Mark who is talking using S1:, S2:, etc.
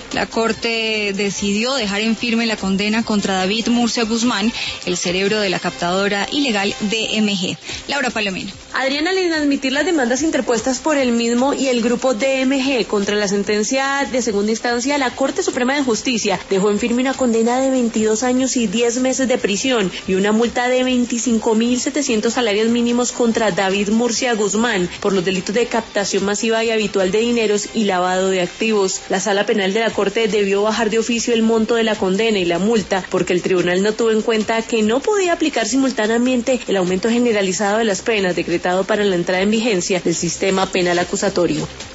S1: La Corte decidió dejar en firme la condena contra David Murcia Guzmán, el cerebro de la captadora ilegal DMG. Laura Palomino.
S2: Adriana, al inadmitir las demandas interpuestas por el mismo y el grupo DMG contra la sentencia de segunda instancia, la Corte Suprema de Justicia dejó en firme una condena de 22 años y 10 meses de prisión y una multa de 25.700 salarios mínimos contra David Murcia Guzmán por los delitos de captación masiva y habitual de dineros y lavado de activos. La Sala Penal de la Corte debió bajar de oficio el monto de la condena y la multa porque el tribunal no tuvo en cuenta que no podía aplicar simultáneamente el aumento generalizado de las penas decretado para la entrada en vigencia del sistema penal acusatorio.